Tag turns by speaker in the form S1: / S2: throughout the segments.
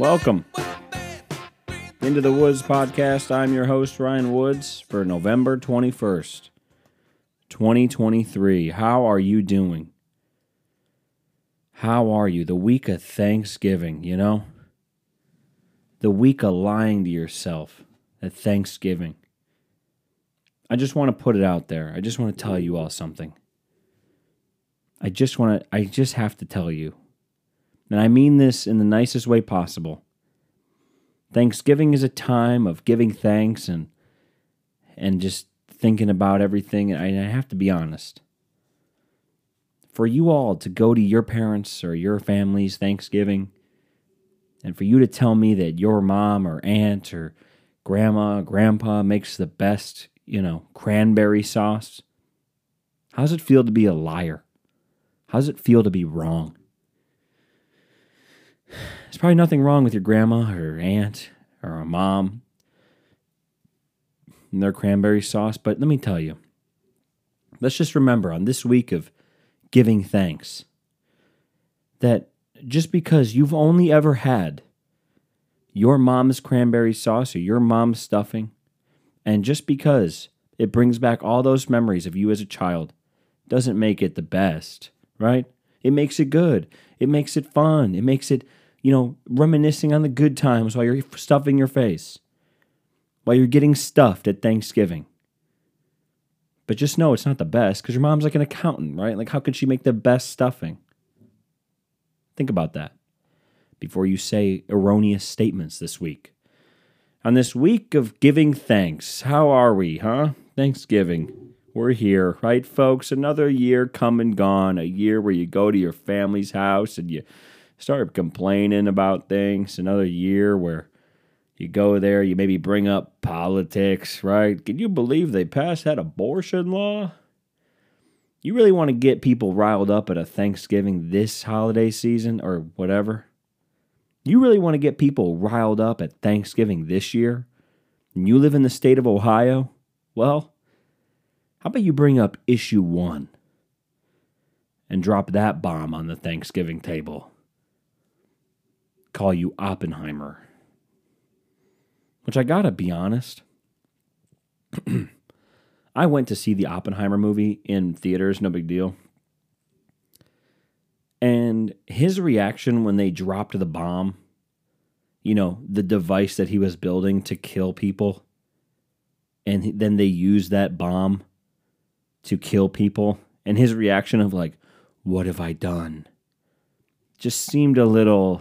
S1: welcome. Into the Woods podcast. I'm your host, Ryan Woods, for November 21st, 2023. How are you doing? How are you? The week of Thanksgiving, you know? The week of lying to yourself at Thanksgiving. I just want to put it out there. I just want to tell you all something. I just have to tell you. And I mean this in the nicest way possible. Thanksgiving is a time of giving thanks and just thinking about everything. And I have to be honest. For you all to go to your parents' or your family's Thanksgiving, and for you to tell me that your mom or aunt or grandma or grandpa makes the best, cranberry sauce, how does it feel to be a liar? How does it feel to be wrong? There's probably nothing wrong with your grandma or aunt or a mom and their cranberry sauce, but let me tell you, let's just remember on this week of giving thanks that just because you've only ever had your mom's cranberry sauce or your mom's stuffing, and just because it brings back all those memories of you as a child, doesn't make it the best, right? It makes it good. It makes it fun. It makes it, reminiscing on the good times while you're stuffing your face, while you're getting stuffed at Thanksgiving. But just know it's not the best because your mom's like an accountant, right? Like, how could she make the best stuffing? Think about that before you say erroneous statements this week. On this week of giving thanks, how are we, huh? Thanksgiving. We're here, right, folks? Another year come and gone. A year where you go to your family's house and you start complaining about things. Another year where you go there, you maybe bring up politics, right? Can you believe they passed that abortion law? You really want to get people riled up at a Thanksgiving this holiday season or whatever? You really want to get people riled up at Thanksgiving this year? And you live in the state of Ohio? Well, how about you bring up issue 1 and drop that bomb on the Thanksgiving table? Call you Oppenheimer. Which I gotta be honest, I went to see the Oppenheimer movie in theaters, no big deal. And his reaction when they dropped the bomb, the device that he was building to kill people, and then they used that bomb to kill people, and his reaction of like, what have I done? Just seemed a little,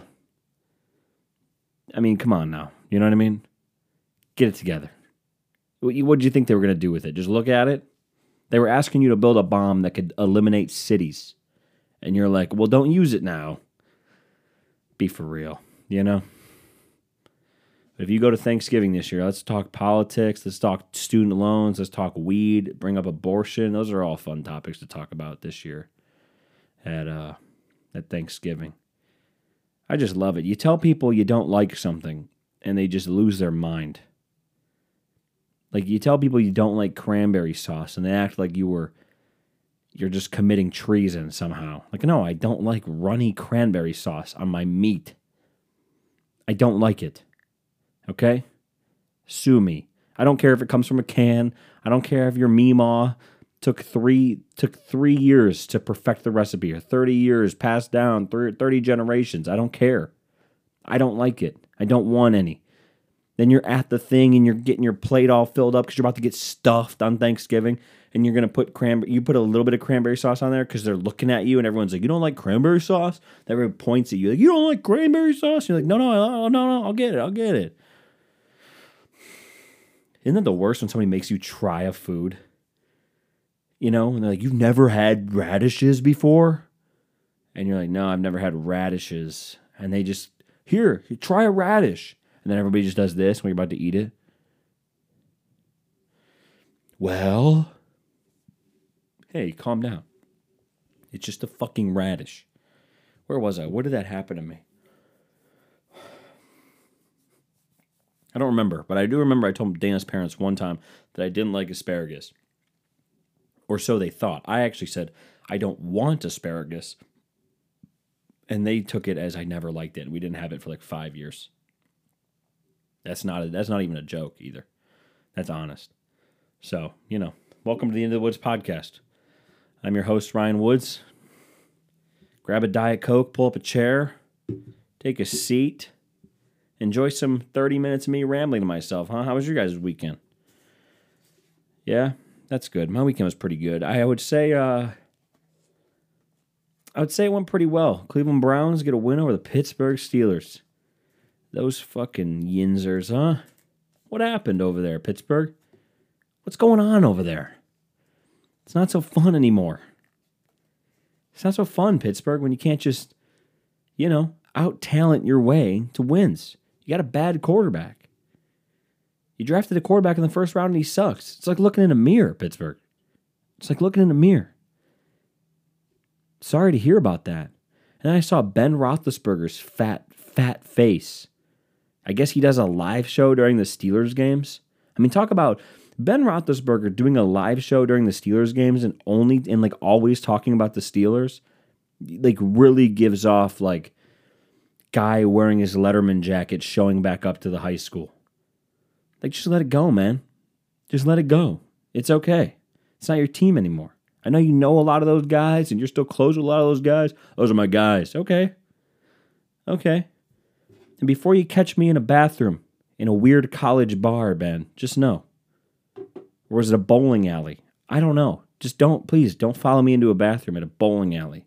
S1: come on now, you know what I mean? Get it together. What did you think they were going to do with it? Just look at it? They were asking you to build a bomb that could eliminate cities. And you're like, well, don't use it now. Be for real, If you go to Thanksgiving this year, let's talk politics, let's talk student loans, let's talk weed, bring up abortion. Those are all fun topics to talk about this year at Thanksgiving. I just love it. You tell people you don't like something, and they just lose their mind. Like, you tell people you don't like cranberry sauce, and they act like you're just committing treason somehow. Like, no, I don't like runny cranberry sauce on my meat. I don't like it. Okay? Sue me. I don't care if it comes from a can. I don't care if your meemaw took 3 years to perfect the recipe, or 30 years passed down 30 generations. I don't care. I don't like it. I don't want any. Then you're at the thing and you're getting your plate all filled up because you're about to get stuffed on Thanksgiving, and you're going to put you put a little bit of cranberry sauce on there because they're looking at you and everyone's like, you don't like cranberry sauce? Everyone points at you like, you don't like cranberry sauce? You're like, no, I'll get it. Isn't that the worst when somebody makes you try a food? And they're like, you've never had radishes before? And you're like, no, I've never had radishes. And they just, here, try a radish. And then everybody just does this when you're about to eat it. Well, hey, calm down. It's just a fucking radish. Where was I? Where did that happen to me? I don't remember, but I do remember I told Dana's parents one time that I didn't like asparagus. Or so they thought. I actually said, I don't want asparagus. And they took it as I never liked it. We didn't have it for like 5 years. That's not even a joke either. That's honest. So, welcome to the End of the Woods podcast. I'm your host, Ryan Woods. Grab a Diet Coke, pull up a chair, take a seat, enjoy some 30 minutes of me rambling to myself, huh? How was your guys' weekend? Yeah, that's good. My weekend was pretty good. I would say it went pretty well. Cleveland Browns get a win over the Pittsburgh Steelers. Those fucking yinzers, huh? What happened over there, Pittsburgh? What's going on over there? It's not so fun anymore. It's not so fun, Pittsburgh, when you can't just, out-talent your way to wins. You got a bad quarterback. You drafted a quarterback in the first round and he sucks. It's like looking in a mirror, Pittsburgh. It's like looking in a mirror. Sorry to hear about that. And then I saw Ben Roethlisberger's fat face. I guess he does a live show during the Steelers games. I mean, talk about Ben Roethlisberger doing a live show during the Steelers games and always talking about the Steelers. Really gives off guy wearing his Letterman jacket showing back up to the high school. Just let it go, man. Just let it go. It's okay. It's not your team anymore. I know you know a lot of those guys and you're still close with a lot of those guys. Those are my guys. Okay. And before you catch me in a bathroom in a weird college bar, Ben, just know. Or is it a bowling alley? I don't know. Just please don't follow me into a bathroom at a bowling alley.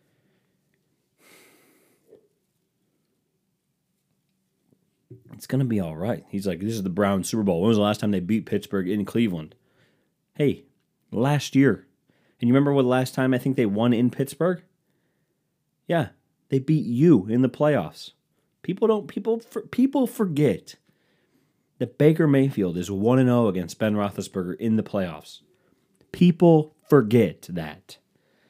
S1: It's going to be all right. He's like, this is the Browns Super Bowl. When was the last time they beat Pittsburgh in Cleveland? Hey, last year. And you remember what the last time I think they won in Pittsburgh? Yeah, they beat you in the playoffs. People forget that Baker Mayfield is 1-0 against Ben Roethlisberger in the playoffs. People forget that.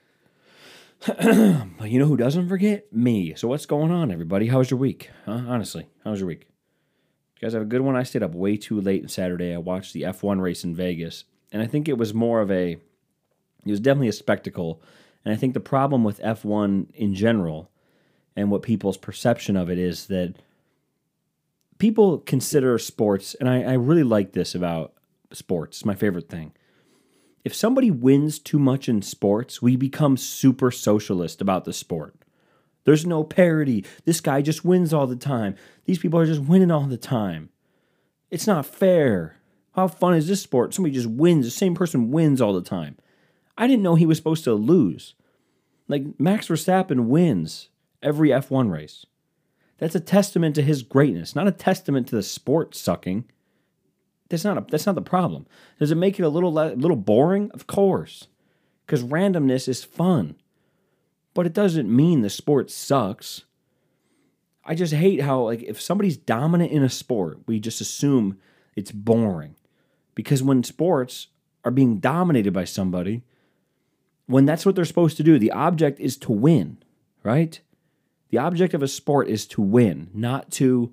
S1: But you know who doesn't forget? Me. So what's going on, everybody? How was your week? Huh? Honestly, how was your week? You guys have a good one? I stayed up way too late on Saturday. I watched the F1 race in Vegas. And I think it was definitely a spectacle. And I think the problem with F1 in general and what people's perception of it is that people consider sports, and I really like this about sports, it's my favorite thing. If somebody wins too much in sports, we become super socialist about the sport. There's no parity. This guy just wins all the time. These people are just winning all the time. It's not fair. How fun is this sport? Somebody just wins. The same person wins all the time. I didn't know he was supposed to lose. Max Verstappen wins every F1 race. That's a testament to his greatness, not a testament to the sport sucking. That's not the problem. Does it make it a little boring? Of course, because randomness is fun, but it doesn't mean the sport sucks. I just hate how if somebody's dominant in a sport, we just assume it's boring, because when sports are being dominated by somebody, when that's what they're supposed to do, the object is to win, right? The object of a sport is to win, not to,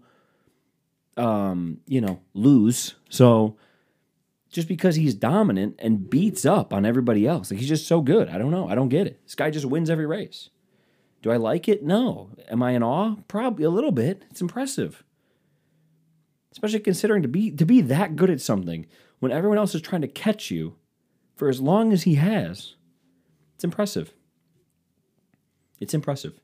S1: lose. So just because he's dominant and beats up on everybody else, he's just so good. I don't know. I don't get it. This guy just wins every race. Do I like it? No. Am I in awe? Probably a little bit. It's impressive. Especially considering to be that good at something when everyone else is trying to catch you for as long as he has. It's impressive. It's impressive.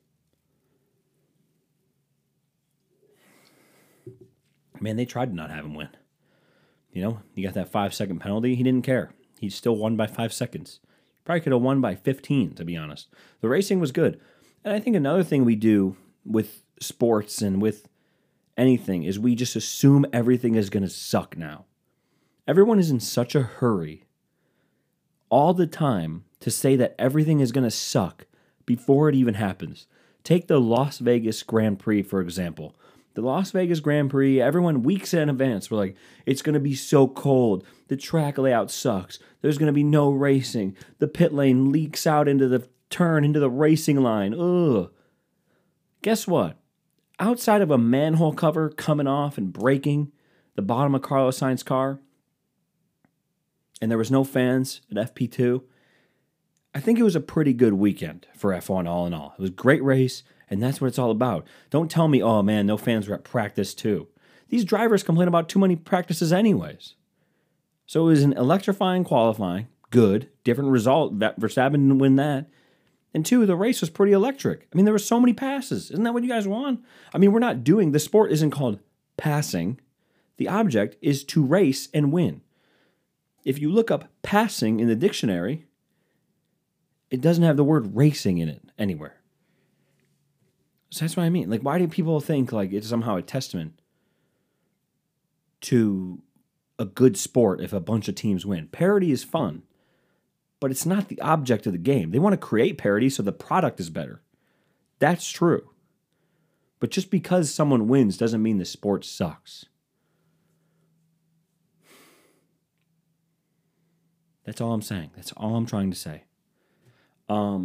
S1: Man, they tried to not have him win. You got that 5-second penalty. He didn't care. He still won by 5 seconds. Probably could have won by 15, to be honest. The racing was good. And I think another thing we do with sports and with anything is we just assume everything is going to suck now. Everyone is in such a hurry all the time to say that everything is going to suck before it even happens. Take the Las Vegas Grand Prix, for example. The Las Vegas Grand Prix, everyone weeks in advance, we're like, it's going to be so cold. The track layout sucks. There's going to be no racing. The pit lane leaks out into the turn, into the racing line. Ugh. Guess what? Outside of a manhole cover coming off and breaking the bottom of Carlos Sainz's car, and there was no fans at FP2, I think it was a pretty good weekend for F1 all in all. It was a great race, and that's what it's all about. Don't tell me, oh man, no fans were at practice too. These drivers complain about too many practices anyways. So it was an electrifying qualifying, good, different result. Verstappen didn't win that. And 2, the race was pretty electric. I mean, there were so many passes. Isn't that what you guys want? I mean, the sport isn't called passing. The object is to race and win. If you look up passing in the dictionary, it doesn't have the word racing in it anywhere. So that's what I mean. Like, why do people think like it's somehow a testament to a good sport if a bunch of teams win? Parity is fun, but it's not the object of the game. They want to create parity so the product is better. That's true. But just because someone wins doesn't mean the sport sucks. That's all I'm saying. That's all I'm trying to say. I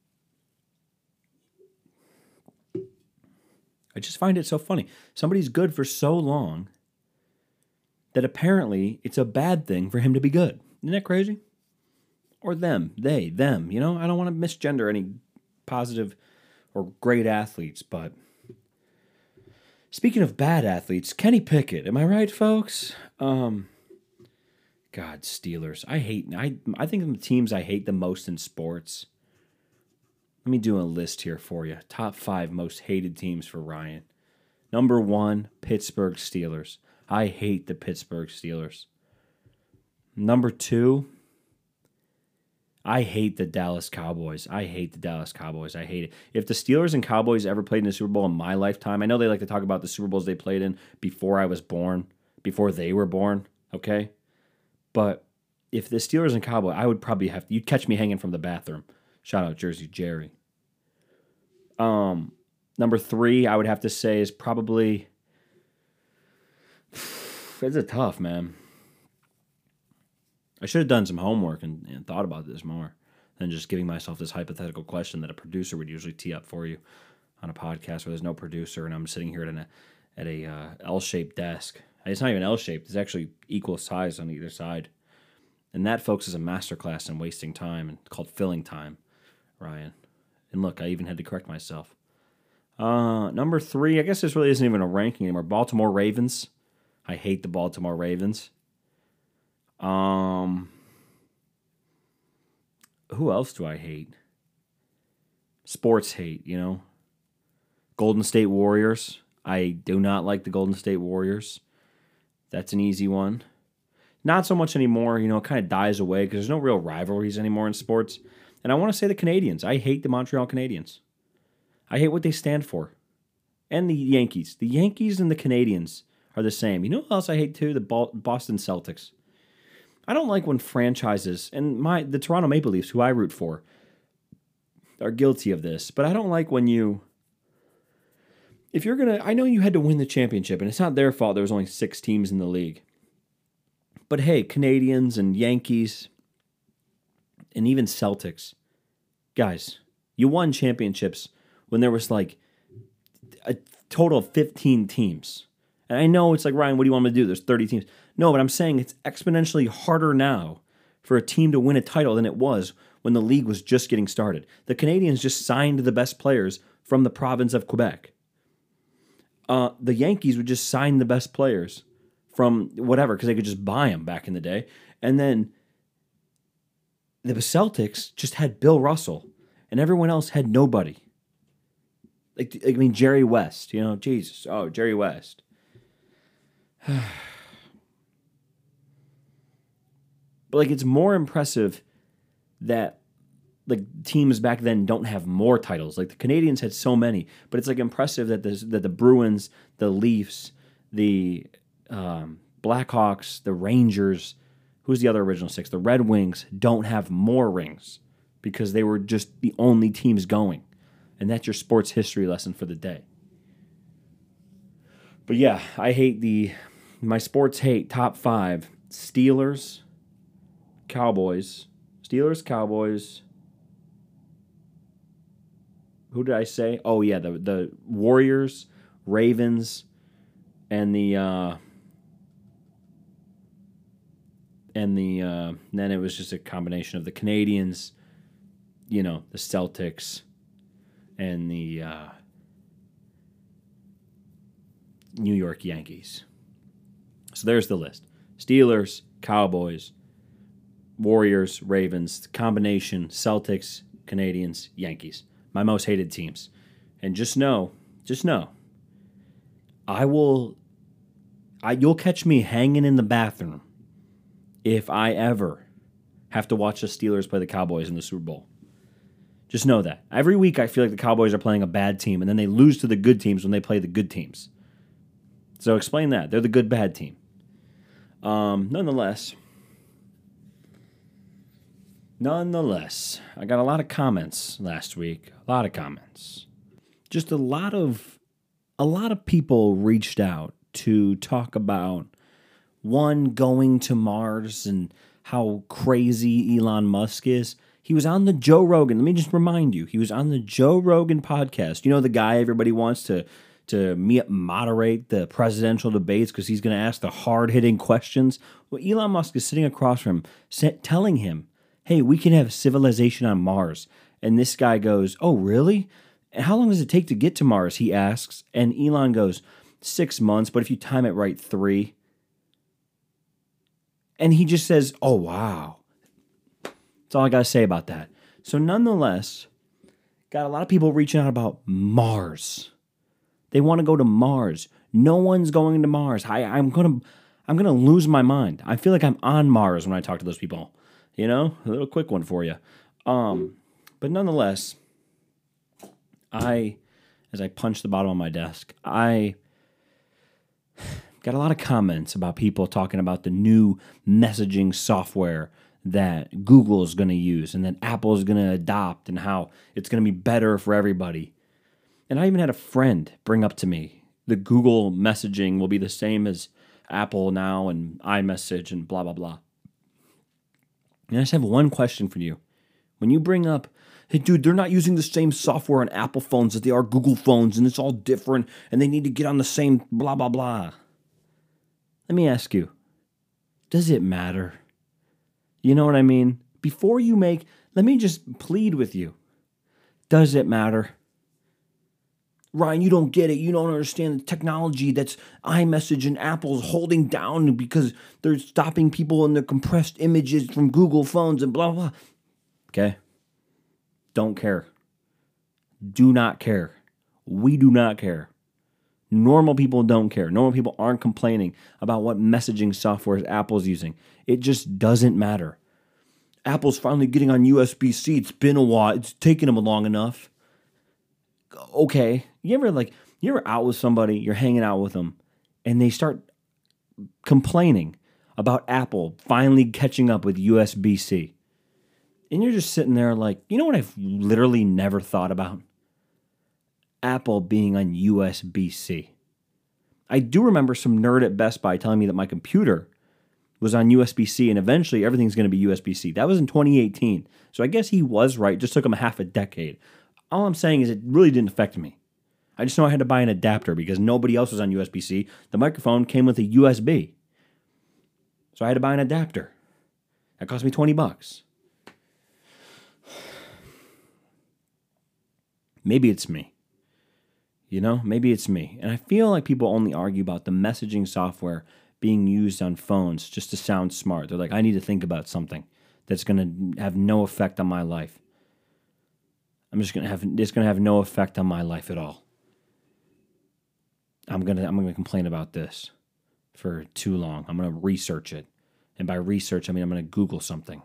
S1: just find it so funny. Somebody's good for so long that apparently it's a bad thing for him to be good. Isn't that crazy? Or them, they, them. I don't want to misgender any positive or great athletes, but speaking of bad athletes, Kenny Pickett, am I right, folks? God, Steelers. I think of the teams I hate the most in sports. Let me do a list here for you. Top 5 most hated teams for Ryan. Number 1, Pittsburgh Steelers. I hate the Pittsburgh Steelers. Number 2, I hate the Dallas Cowboys. I hate it. If the Steelers and Cowboys ever played in the Super Bowl in my lifetime, I know they like to talk about the Super Bowls they played in before I was born, before they were born, okay? But if the Steelers and Cowboys, I would probably you'd catch me hanging from the bathroom. Shout out Jersey Jerry. Number 3, I would have to say is probably, it's a tough, man. I should have done some homework and thought about this more than just giving myself this hypothetical question that a producer would usually tee up for you on a podcast where there's no producer and I'm sitting here at a L-shaped desk. It's not even L-shaped. It's actually equal size on either side. And that, folks, is a masterclass in wasting time and called filling time, Ryan. And look, I even had to correct myself. Number 3, I guess this really isn't even a ranking anymore. Baltimore Ravens. I hate the Baltimore Ravens. Who else do I hate? Sports hate, Golden State Warriors. I do not like the Golden State Warriors. That's an easy one. Not so much anymore, it kind of dies away because there's no real rivalries anymore in sports. And I want to say the Canadiens. I hate the Montreal Canadiens. I hate what they stand for. And the Yankees. The Yankees and the Canadiens are the same. You know what else I hate too? The Boston Celtics. I don't like when franchises, and the Toronto Maple Leafs, who I root for, are guilty of this. But I don't like when I know you had to win the championship, and it's not their fault there was only 6 teams in the league. But hey, Canadians and Yankees, and even Celtics, guys, you won championships when there was like a total of 15 teams. And I know it's like, Ryan, what do you want me to do? There's 30 teams. No, but I'm saying it's exponentially harder now for a team to win a title than it was when the league was just getting started. The Canadians just signed the best players from the province of Quebec. The Yankees would just sign the best players from whatever because they could just buy them back in the day. And then the Celtics just had Bill Russell, and everyone else had nobody. Jerry West, Jesus. Oh, Jerry West. But it's more impressive that teams back then don't have more titles. Like the Canadians had so many, but it's impressive that the Bruins, the Leafs, the Blackhawks, the Rangers, who's the other original 6? The Red Wings don't have more rings because they were just the only teams going. And that's your sports history lesson for the day. But yeah, I hate my sports hate top 5: Steelers, Cowboys. Who did I say? Oh yeah, the Warriors, Ravens, and then it was just a combination of the Canadians, the Celtics, and the New York Yankees. So there's the list. Steelers, Cowboys, Warriors, Ravens, combination, Celtics, Canadians, Yankees. My most hated teams. And just know, you'll catch me hanging in the bathroom if I ever have to watch the Steelers play the Cowboys in the Super Bowl. Just know that. Every week I feel like the Cowboys are playing a bad team, and then they lose to the good teams when they play the good teams. So explain that. They're the good, bad team. Nonetheless, I got a lot of comments last week. A lot of comments. Just a lot of people reached out to talk about one going to Mars and how crazy Elon Musk is. He was on the Joe Rogan. Let me just remind you, he was on the Joe Rogan podcast. You know, the guy everybody wants to moderate the presidential debates because he's going to ask the hard-hitting questions. Well, Elon Musk is sitting across from him, telling him, hey, we can have civilization on Mars. And this guy goes, oh, really? And how long does it take to get to Mars, he asks. And Elon goes, 6 months, but if you time it right, 3. And he just says, oh, wow. That's all I got to say about that. So nonetheless, got a lot of people reaching out about Mars. They want to go to Mars. No one's going to Mars. I'm gonna lose my mind. I feel like I'm on Mars when I talk to those people. You know, a little quick one for you. But nonetheless, as I punch the bottom of my desk, I got a lot of comments about people talking about the new messaging software that Google is going to use and that Apple is going to adopt and how it's going to be better for everybody. And I even had a friend bring up to me the Google messaging will be the same as Apple now and iMessage and blah, blah, blah. And I just have one question for you. When you bring up, hey, dude, they're not using the same software on Apple phones as they are Google phones, and it's all different, and they need to get on the same blah, blah, blah. Let me ask you, does it matter? You know what I mean? Let me just plead with you. Does it matter? Ryan, you don't get it. You don't understand the technology that's iMessage and Apple's holding down because they're stopping people in their compressed images from Google phones and blah, blah. Okay? Don't care. Do not care. We do not care. Normal people don't care. Normal people aren't complaining about what messaging software Apple's using. It just doesn't matter. Apple's finally getting on USB-C. It's been a while. It's taken them long enough. Okay. You're out with somebody, you're hanging out with them, and they start complaining about Apple finally catching up with USB-C. And you're just sitting there like, you know what I've literally never thought about? Apple being on USB-C. I do remember some nerd at Best Buy telling me that my computer was on USB-C and eventually everything's going to be USB-C. That was in 2018. So I guess he was right. It just took him a half a decade. All I'm saying is it really didn't affect me. I just know I had to buy an adapter because nobody else was on USB-C. The microphone came with a USB. So I had to buy an adapter. That cost me $20. Maybe it's me. You know, maybe it's me. And I feel like people only argue about the messaging software being used on phones just to sound smart. They're like, I need to think about something that's going to have no effect on my life. It's going to have no effect on my life at all. I'm going to complain about this for too long. I'm going to research it. And by research, I mean I'm going to Google something.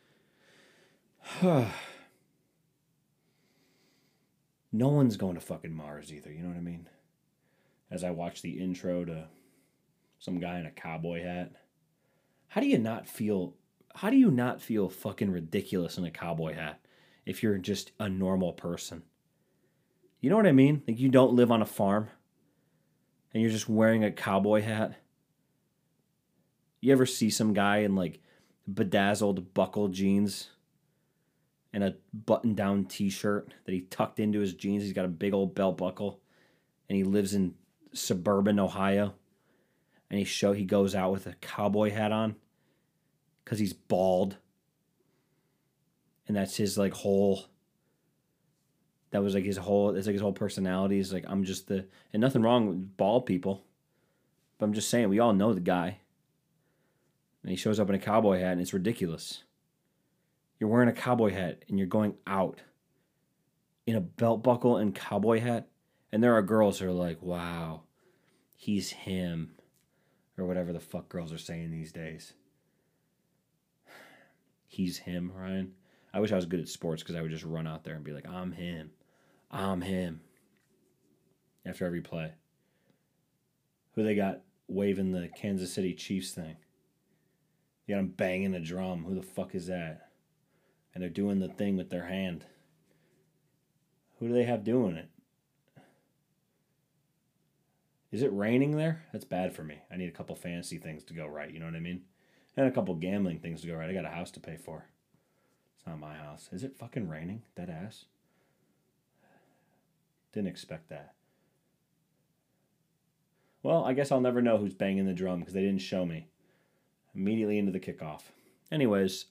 S1: No one's going to fucking Mars either, you know what I mean? As I watch the intro to some guy in a cowboy hat. How do you not feel fucking ridiculous in a cowboy hat if you're just a normal person? You know what I mean? Like you don't live on a farm and you're just wearing a cowboy hat. You ever see some guy in like bedazzled buckle jeans and a button-down t-shirt that he tucked into his jeans? He's got a big old belt buckle and he lives in suburban Ohio. And he goes out with a cowboy hat on because he's bald. And that's his like whole, that was like his whole, it's like his whole personality. He's like, and nothing wrong with bald people. But I'm just saying, we all know the guy. And he shows up in a cowboy hat, and it's ridiculous. You're wearing a cowboy hat, and you're going out in a belt buckle and cowboy hat. And there are girls who are like, wow, he's him. Or whatever the fuck girls are saying these days. He's him, Ryan. I wish I was good at sports because I would just run out there and be like, I'm him. I'm him. After every play. Who they got waving the Kansas City Chiefs thing? You got them banging a drum. Who the fuck is that? And they're doing the thing with their hand. Who do they have doing it? Is it raining there? That's bad for me. I need a couple fantasy things to go right, you know what I mean? And a couple gambling things to go right. I got a house to pay for. It's not my house. Is it fucking raining? Dead ass? Didn't expect that. Well, I guess I'll never know who's banging the drum because they didn't show me. Immediately into the kickoff. Anyways,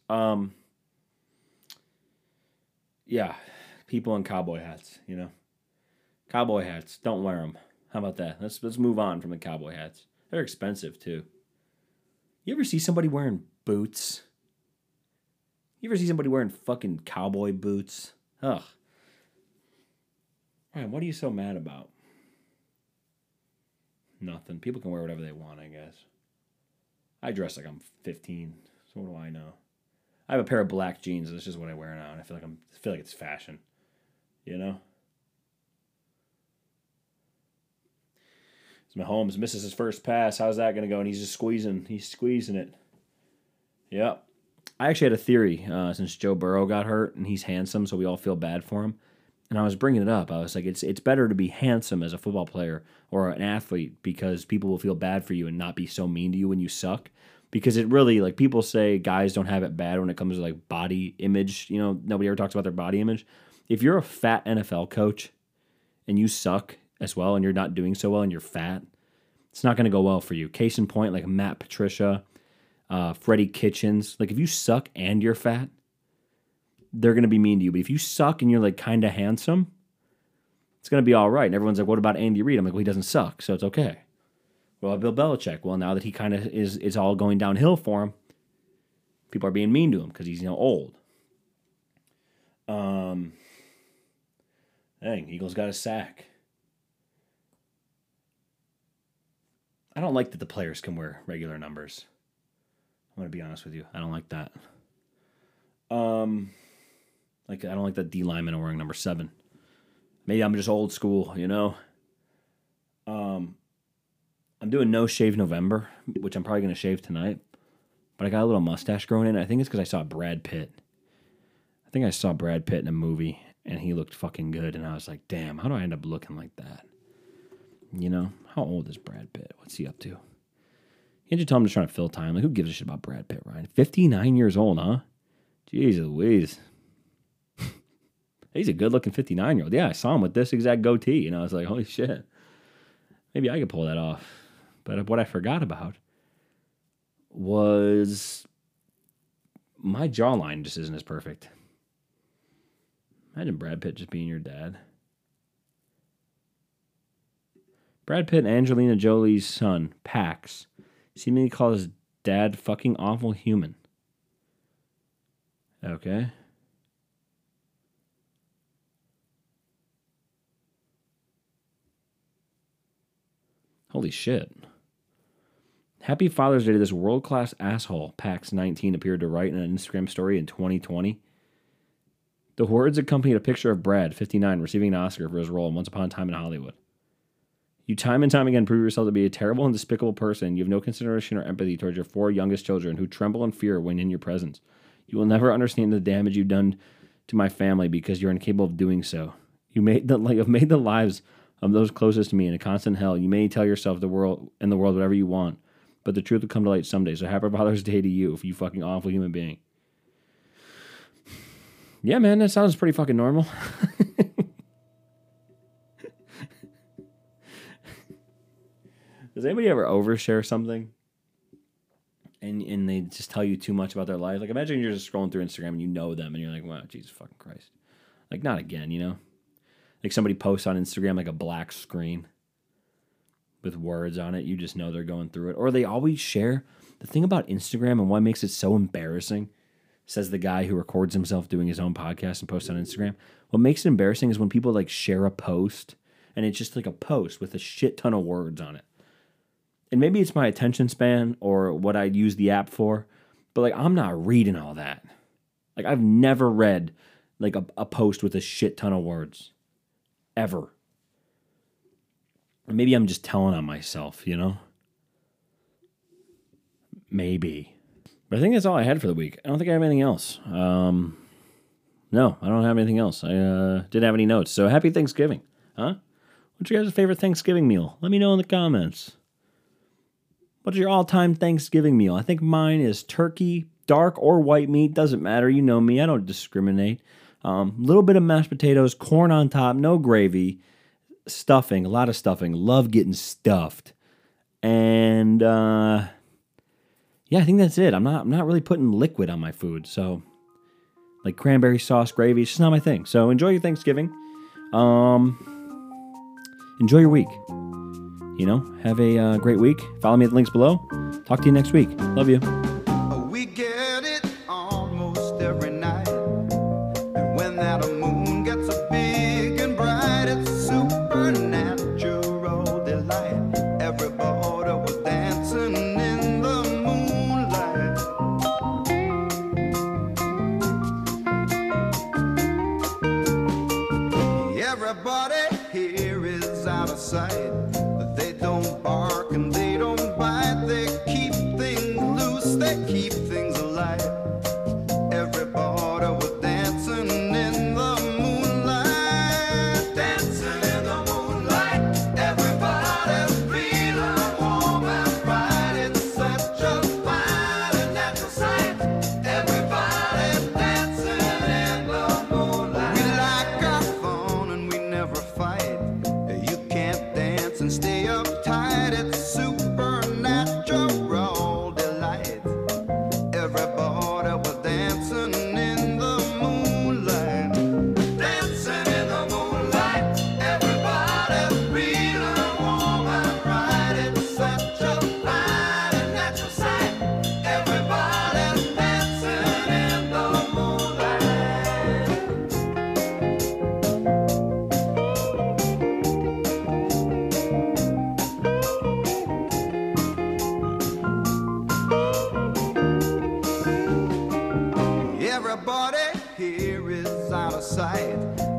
S1: yeah, people in cowboy hats, you know. Cowboy hats, don't wear them. How about that? Let's move on from the cowboy hats. They're expensive too. You ever see somebody wearing boots? You ever see somebody wearing fucking cowboy boots? Ugh. Ryan, what are you so mad about? Nothing. People can wear whatever they want, I guess. I dress like I'm 15, so what do I know? I have a pair of black jeans, and that's just what I wear now, and I feel like it's fashion. You know? So Mahomes misses his first pass. How's that going to go? And he's just squeezing. He's squeezing it. Yep. I actually had a theory since Joe Burrow got hurt, and he's handsome, so we all feel bad for him. And I was bringing it up. I was like, it's better to be handsome as a football player or an athlete because people will feel bad for you and not be so mean to you when you suck. Because it really, like, people say guys don't have it bad when it comes to, like, body image. You know, nobody ever talks about their body image. If you're a fat NFL coach and you suck as well and you're not doing so well and you're fat, it's not going to go well for you. Case in point, like Matt Patricia, Freddie Kitchens. Like, if you suck and you're fat, they're going to be mean to you. But if you suck and you're, like, kind of handsome, it's going to be all right. And everyone's like, what about Andy Reid? I'm like, well, he doesn't suck, so it's okay. Well, Bill Belichick. Well, now that he kind of is all going downhill for him, people are being mean to him because he's, old. Dang, Eagles got a sack. I don't like that the players can wear regular numbers. I'm going to be honest with you. I don't like that. I don't like that D lineman wearing number 7. Maybe I'm just old school, I'm doing no shave November, which I'm probably going to shave tonight. But I got a little mustache growing in. I think it's because I saw Brad Pitt. I think I saw Brad Pitt in a movie, and he looked fucking good. And I was like, damn, how do I end up looking like that? How old is Brad Pitt? What's he up to? Can't you tell him to try to fill time? Like, who gives a shit about Brad Pitt, Ryan? 59 years old, huh? Jeez Louise. He's a good-looking 59-year-old. Yeah, I saw him with this exact goatee, and I was like, holy shit. Maybe I could pull that off. But what I forgot about was my jawline just isn't as perfect. Imagine Brad Pitt just being your dad. Brad Pitt and Angelina Jolie's son, Pax, seemingly calls his dad fucking awful human. Okay. Holy shit. Happy Father's Day to this world-class asshole, Pax19 appeared to write in an Instagram story in 2020. The words accompanied a picture of Brad, 59, receiving an Oscar for his role in Once Upon a Time in Hollywood. You time and time again prove yourself to be a terrible and despicable person. You have no consideration or empathy towards your 4 youngest children who tremble in fear when in your presence. You will never understand the damage you've done to my family because you're incapable of doing so. You have made the lives of those closest to me in a constant hell. You may tell yourself the world whatever you want, but the truth will come to light someday. So happy Father's Day to you, you fucking awful human being. Yeah, man, that sounds pretty fucking normal. Does anybody ever overshare something and they just tell you too much about their life? Like, imagine you're just scrolling through Instagram and you know them and you're like, wow, Jesus fucking Christ. Like, not again, Like somebody posts on Instagram like a black screen with words on it. You just know they're going through it. Or they always share The thing about Instagram and what makes it so embarrassing, says the guy who records himself doing his own podcast and posts on Instagram. What makes it embarrassing is when people like share a post and it's just like a post with a shit ton of words on it. And maybe it's my attention span or what I use the app for, but like I'm not reading all that. Like I've never read like a post with a shit ton of words. Ever. Or maybe I'm just telling on myself, you know? Maybe. But I think that's all I had for the week. I don't think I have anything else. No, I don't have anything else. I didn't have any notes. So happy Thanksgiving. Huh? What's your guys' favorite Thanksgiving meal? Let me know in the comments. What's your all-time Thanksgiving meal? I think mine is turkey, dark or white meat. Doesn't matter. You know me. I don't discriminate. Little bit of mashed potatoes, corn on top, no gravy, stuffing, a lot of stuffing. Love getting stuffed. And yeah, I think that's it. I'm not really putting liquid on my food, so like cranberry sauce, gravy, it's just not my thing. So enjoy your Thanksgiving. Enjoy your week. You know, have a great week. Follow me at the links below. Talk to you next week. Love you.
S2: We get it almost every night. And when that moon gets so big and bright, it's a supernatural delight. Everybody was dancing in the moonlight. Everybody here is out of sight. But they don't bark and they don't bite. They keep things loose, they keep things alive. Everybody was dancing in the moonlight. Dancing in the moonlight. Everybody's feeling warm and bright. It's such a fine and natural sight. Everybody's dancing in the moonlight. We like our fun and we never fight. You can't dance and stay uptight. It's supernatural delight. Everybody was dancing in the moonlight. Dancing in the moonlight. Everybody's feeling warm and bright. It's such a fine and natural sight. Everybody's dancing in the moonlight. Everybody here is out of sight.